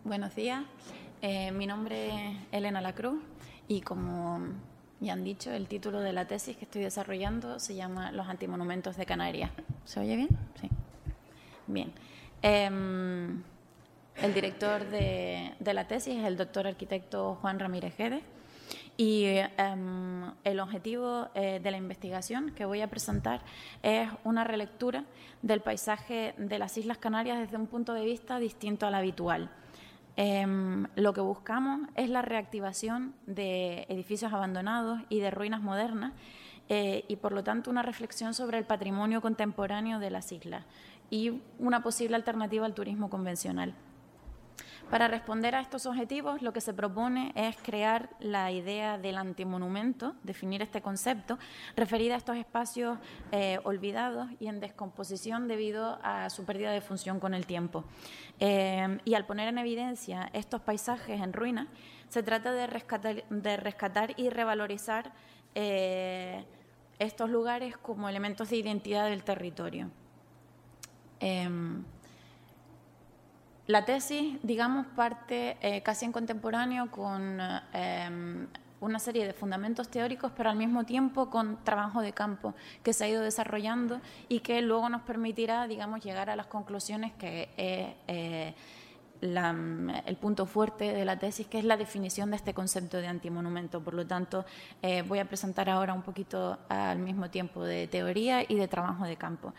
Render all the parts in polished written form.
Buenos días, mi nombre es Elena Lacruz y como ya han dicho, el título de la tesis que estoy desarrollando se llama Los antimonumentos de Canarias. ¿Se oye bien? Sí. Bien. El director de la tesis es el doctor arquitecto Juan Ramírez Guedes y el objetivo de la investigación que voy a presentar es una relectura del paisaje de las Islas Canarias desde un punto de vista distinto al habitual. Lo que buscamos es la reactivación de edificios abandonados y de ruinas modernas y, por lo tanto, una reflexión sobre el patrimonio contemporáneo de las islas y una posible alternativa al turismo convencional. Para responder a estos objetivos, lo que se propone es crear la idea del antimonumento, definir este concepto, referida a estos espacios olvidados y en descomposición debido a su pérdida de función con el tiempo. Y al poner en evidencia estos paisajes en ruinas, se trata de rescatar y revalorizar estos lugares como elementos de identidad del territorio. La tesis, digamos, parte casi en contemporáneo con una serie de fundamentos teóricos, pero al mismo tiempo con trabajo de campo que se ha ido desarrollando y que luego nos permitirá, digamos, llegar a las conclusiones que es el punto fuerte de la tesis, que es la definición de este concepto de antimonumento. Por lo tanto, voy a presentar ahora un poquito al mismo tiempo de teoría y de trabajo de campo.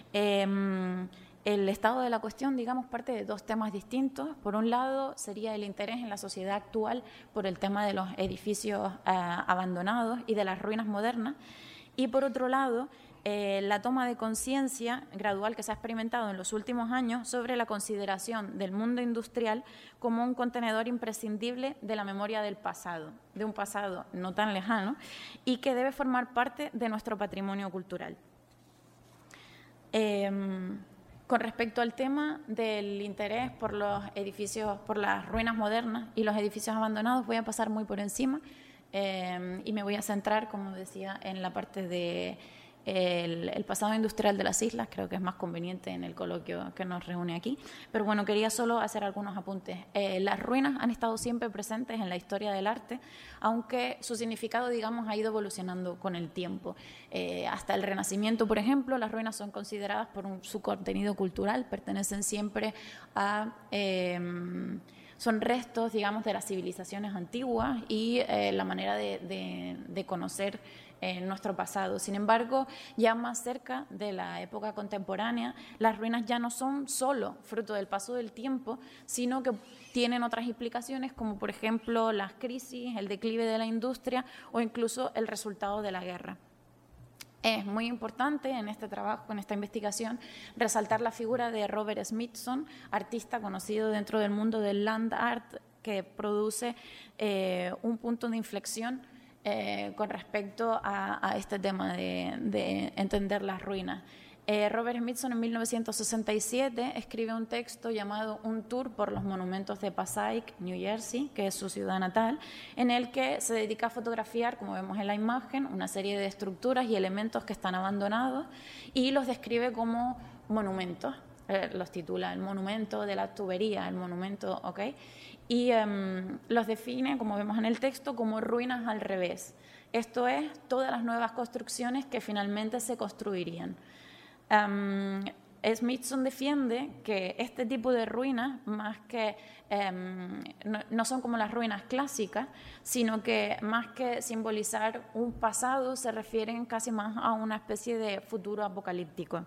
El estado de la cuestión, digamos, parte de dos temas distintos. Por un lado, sería el interés en la sociedad actual por el tema de los edificios abandonados y de las ruinas modernas. Y por otro lado, la toma de conciencia gradual que se ha experimentado en los últimos años sobre la consideración del mundo industrial como un contenedor imprescindible de la memoria del pasado, de un pasado no tan lejano, y que debe formar parte de nuestro patrimonio cultural. Con respecto al tema del interés por los edificios, por las ruinas modernas y los edificios abandonados, voy a pasar muy por encima y me voy a centrar, como decía, en la parte de el pasado industrial de las islas. Creo que es más conveniente en el coloquio que nos reúne aquí. Pero bueno, quería solo hacer algunos apuntes. Las ruinas han estado siempre presentes en la historia del arte, aunque su significado, digamos, ha ido evolucionando con el tiempo. Hasta el Renacimiento, por ejemplo, las ruinas son consideradas por su contenido cultural, pertenecen siempre a... son restos, digamos, de las civilizaciones antiguas y la manera de conocer nuestro pasado. Sin embargo, ya más cerca de la época contemporánea, las ruinas ya no son solo fruto del paso del tiempo, sino que tienen otras implicaciones, como por ejemplo las crisis, el declive de la industria o incluso el resultado de la guerra. Es muy importante en este trabajo, en esta investigación, resaltar la figura de Robert Smithson, artista conocido dentro del mundo del land art, que produce un punto de inflexión con respecto a este tema de entender las ruinas. Robert Smithson en 1967 escribe un texto llamado Un tour por los monumentos de Passaic, New Jersey, que es su ciudad natal, en el que se dedica a fotografiar, como vemos en la imagen, una serie de estructuras y elementos que están abandonados y los describe como monumentos. Los titula el monumento de la tubería, el monumento, ¿ok? Y los define, como vemos en el texto, como ruinas al revés. Esto es, todas las nuevas construcciones que finalmente se construirían. Smithson defiende que este tipo de ruinas, más que no son como las ruinas clásicas, sino que más que simbolizar un pasado, se refieren casi más a una especie de futuro apocalíptico.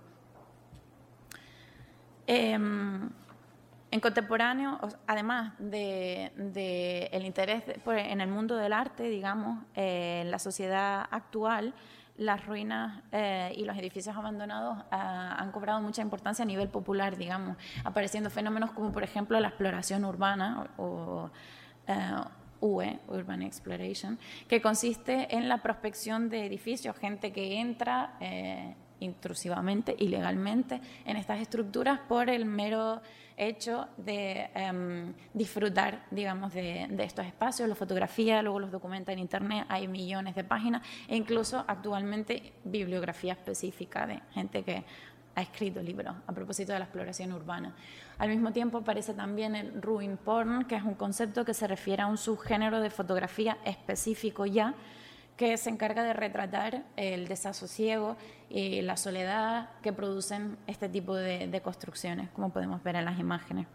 En contemporáneo, además de el interés en el mundo del arte, digamos, en la sociedad actual, las ruinas y los edificios abandonados han cobrado mucha importancia a nivel popular, digamos, apareciendo fenómenos como, por ejemplo, la exploración urbana o UE, Urban Exploration, que consiste en la prospección de edificios, gente que entra intrusivamente, ilegalmente, en estas estructuras por el mero hecho de disfrutar, digamos, de estos espacios, los fotografía, luego los documenta en Internet, hay millones de páginas e incluso actualmente bibliografía específica de gente que ha escrito libros a propósito de la exploración urbana. Al mismo tiempo aparece también el ruin porn, que es un concepto que se refiere a un subgénero de fotografía específico ya, que se encarga de retratar el desasosiego y la soledad que producen este tipo de construcciones, como podemos ver en las imágenes.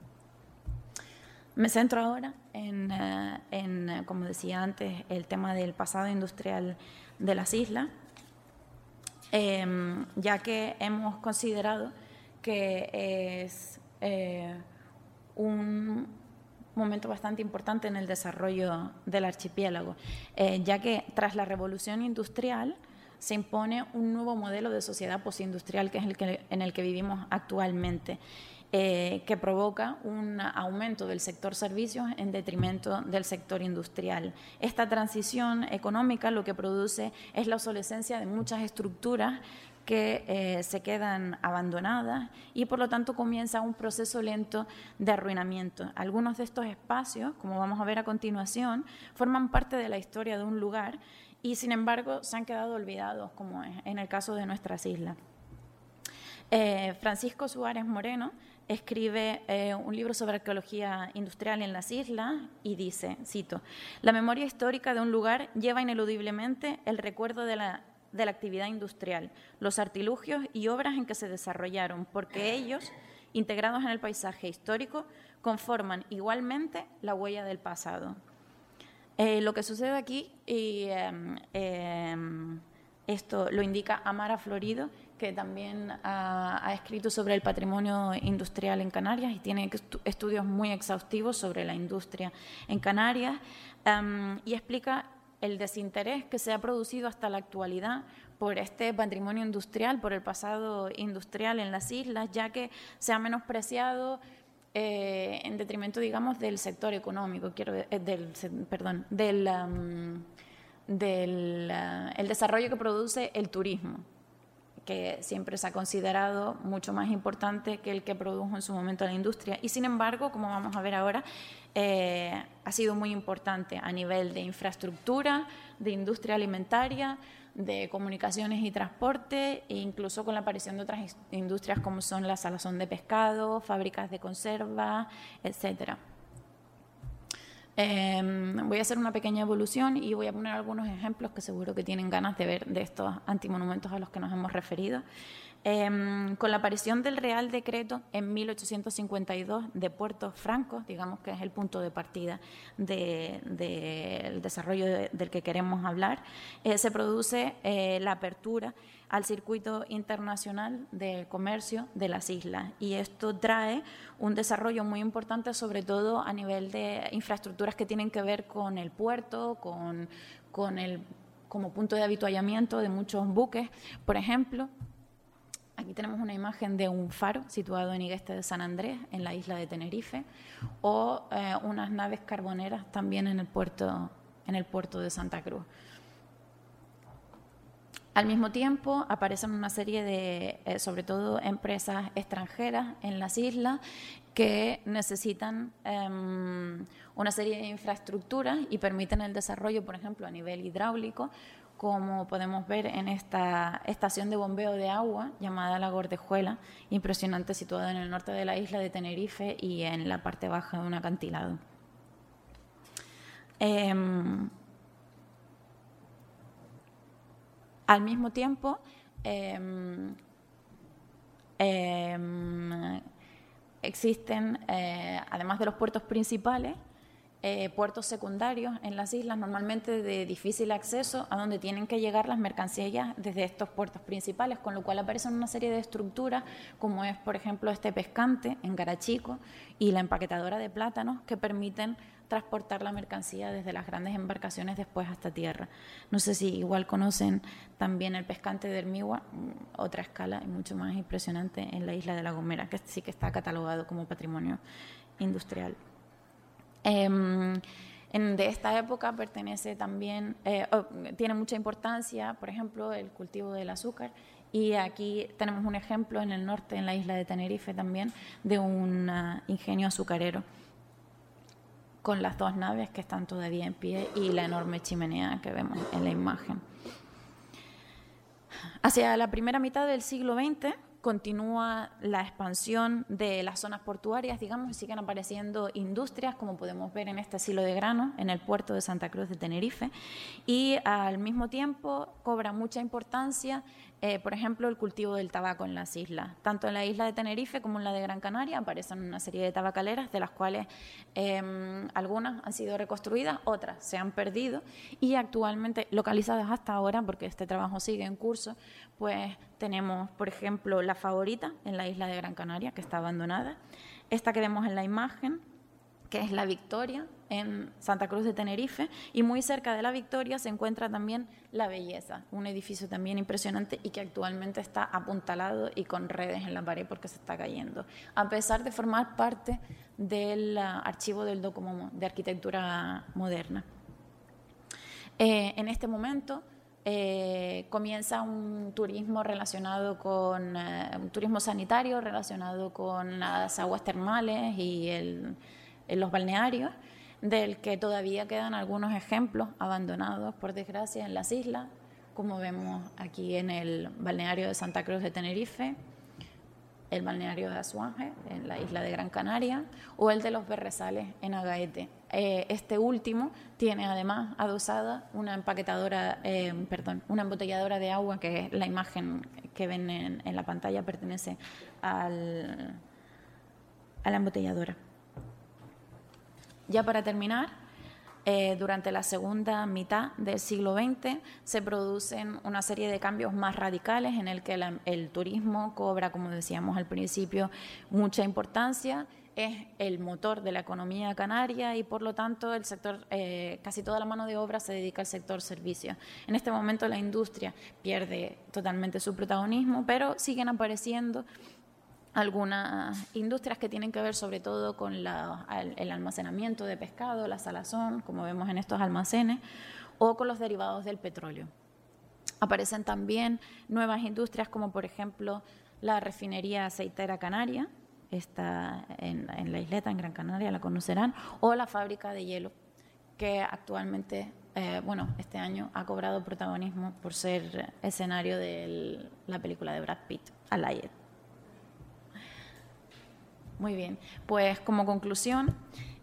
Me centro ahora en, como decía antes, el tema del pasado industrial de las islas, ya que hemos considerado que es un momento bastante importante en el desarrollo del archipiélago, ya que tras la revolución industrial se impone un nuevo modelo de sociedad postindustrial, que es en el que vivimos actualmente, que provoca un aumento del sector servicios en detrimento del sector industrial. Esta transición económica lo que produce es la obsolescencia de muchas estructuras que se quedan abandonadas y por lo tanto comienza un proceso lento de arruinamiento. Algunos de estos espacios, como vamos a ver a continuación, forman parte de la historia de un lugar y sin embargo se han quedado olvidados, como es en el caso de nuestras islas. Francisco Suárez Moreno escribe un libro sobre arqueología industrial en las islas y dice, cito, «La memoria histórica de un lugar lleva ineludiblemente el recuerdo de la actividad industrial, los artilugios y obras en que se desarrollaron, porque ellos, integrados en el paisaje histórico, conforman igualmente la huella del pasado». Lo que sucede aquí, y esto lo indica Amara Florido, que también ha escrito sobre el patrimonio industrial en Canarias y tiene estudios muy exhaustivos sobre la industria en Canarias, y explica el desinterés que se ha producido hasta la actualidad por este patrimonio industrial, por el pasado industrial en las islas, ya que se ha menospreciado en detrimento, digamos, del sector económico, el desarrollo que produce el turismo, que siempre se ha considerado mucho más importante que el que produjo en su momento la industria. Y sin embargo, como vamos a ver ahora, ha sido muy importante a nivel de infraestructura, de industria alimentaria, de comunicaciones y transporte, e incluso con la aparición de otras industrias como son la salazón de pescado, fábricas de conserva, etcétera. Voy a hacer una pequeña evolución y voy a poner algunos ejemplos que seguro que tienen ganas de ver de estos antimonumentos a los que nos hemos referido. Con la aparición del Real Decreto en 1852 de Puertos Francos, digamos que es el punto de partida del desarrollo del que queremos hablar, se produce la apertura al circuito internacional de comercio de las islas, y esto trae un desarrollo muy importante, sobre todo a nivel de infraestructuras que tienen que ver con el puerto, como punto de avituallamiento de muchos buques. Por ejemplo, aquí tenemos una imagen de un faro situado en Igueste de San Andrés, en la isla de Tenerife, o unas naves carboneras también en el puerto de Santa Cruz. Al mismo tiempo, aparecen una serie de, sobre todo, empresas extranjeras en las islas que necesitan una serie de infraestructuras y permiten el desarrollo, por ejemplo, a nivel hidráulico, como podemos ver en esta estación de bombeo de agua llamada La Gordejuela, impresionante, situada en el norte de la isla de Tenerife y en la parte baja de un acantilado. Al mismo tiempo, existen, además de los puertos principales, puertos secundarios en las islas, normalmente de difícil acceso, a donde tienen que llegar las mercancías desde estos puertos principales, con lo cual aparecen una serie de estructuras, como es, por ejemplo, este pescante en Garachico y la empaquetadora de plátanos, que permiten transportar la mercancía desde las grandes embarcaciones después hasta tierra. No sé si igual conocen también el pescante de Hermigua, otra escala y mucho más impresionante en la isla de La Gomera, que sí que está catalogado como patrimonio industrial. De esta época pertenece también, tiene mucha importancia, por ejemplo, el cultivo del azúcar, y aquí tenemos un ejemplo en el norte, en la isla de Tenerife también, de un ingenio azucarero, con las dos naves que están todavía en pie y la enorme chimenea que vemos en la imagen. Hacia la primera mitad del siglo XX continúa la expansión de las zonas portuarias, digamos, y siguen apareciendo industrias, como podemos ver en este silo de grano, en el puerto de Santa Cruz de Tenerife, y al mismo tiempo cobra mucha importancia, por ejemplo, el cultivo del tabaco en las islas. Tanto en la isla de Tenerife como en la de Gran Canaria aparecen una serie de tabacaleras, de las cuales algunas han sido reconstruidas, otras se han perdido, y actualmente localizadas hasta ahora, porque este trabajo sigue en curso, pues tenemos, por ejemplo, La Favorita en la isla de Gran Canaria, que está abandonada. Esta que vemos en la imagen, que es La Victoria, en Santa Cruz de Tenerife, y muy cerca de La Victoria se encuentra también La Belleza, un edificio también impresionante y que actualmente está apuntalado y con redes en la pared porque se está cayendo, a pesar de formar parte del archivo del Docomomo de arquitectura moderna. En este momento comienza un turismo relacionado con un turismo sanitario relacionado con las aguas termales y los balnearios, del que todavía quedan algunos ejemplos abandonados, por desgracia, en las islas, como vemos aquí en el balneario de Santa Cruz de Tenerife, el balneario de Asuange, en la isla de Gran Canaria, o el de los Berrezales, en Agaete. Este último tiene además adosada una una embotelladora de agua, que es la imagen que ven en la pantalla, pertenece a la embotelladora. Ya para terminar, durante la segunda mitad del siglo XX se producen una serie de cambios más radicales en el que el turismo cobra, como decíamos al principio, mucha importancia. Es el motor de la economía canaria y, por lo tanto, el sector, casi toda la mano de obra se dedica al sector servicios. En este momento la industria pierde totalmente su protagonismo, pero siguen apareciendo algunas industrias que tienen que ver sobre todo con el almacenamiento de pescado, la salazón, como vemos en estos almacenes, o con los derivados del petróleo. Aparecen también nuevas industrias como, por ejemplo, la refinería aceitera canaria, está en la isleta, en Gran Canaria, la conocerán, o la fábrica de hielo, que actualmente, este año ha cobrado protagonismo por ser escenario de la película de Brad Pitt, Allied. Muy bien, pues como conclusión,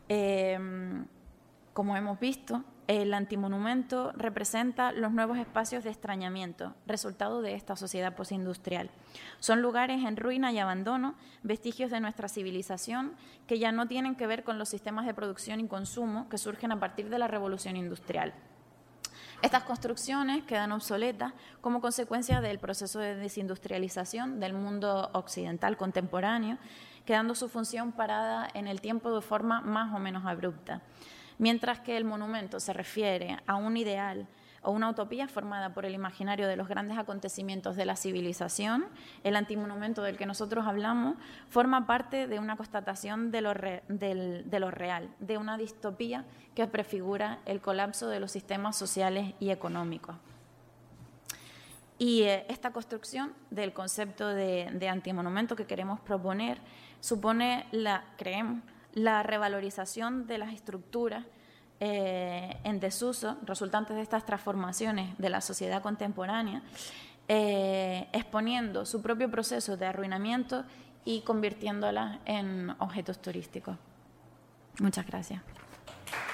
como hemos visto, el antimonumento representa los nuevos espacios de extrañamiento, resultado de esta sociedad postindustrial. Son lugares en ruina y abandono, vestigios de nuestra civilización que ya no tienen que ver con los sistemas de producción y consumo que surgen a partir de la revolución industrial. Estas construcciones quedan obsoletas como consecuencia del proceso de desindustrialización del mundo occidental contemporáneo, quedando su función parada en el tiempo de forma más o menos abrupta. Mientras que el monumento se refiere a un ideal o una utopía formada por el imaginario de los grandes acontecimientos de la civilización, el antimonumento del que nosotros hablamos forma parte de una constatación de lo real, de una distopía que prefigura el colapso de los sistemas sociales y económicos. Y esta construcción del concepto de antimonumento que queremos proponer supone, creemos, la revalorización de las estructuras en desuso, resultantes de estas transformaciones de la sociedad contemporánea, exponiendo su propio proceso de arruinamiento y convirtiéndolas en objetos turísticos. Muchas gracias.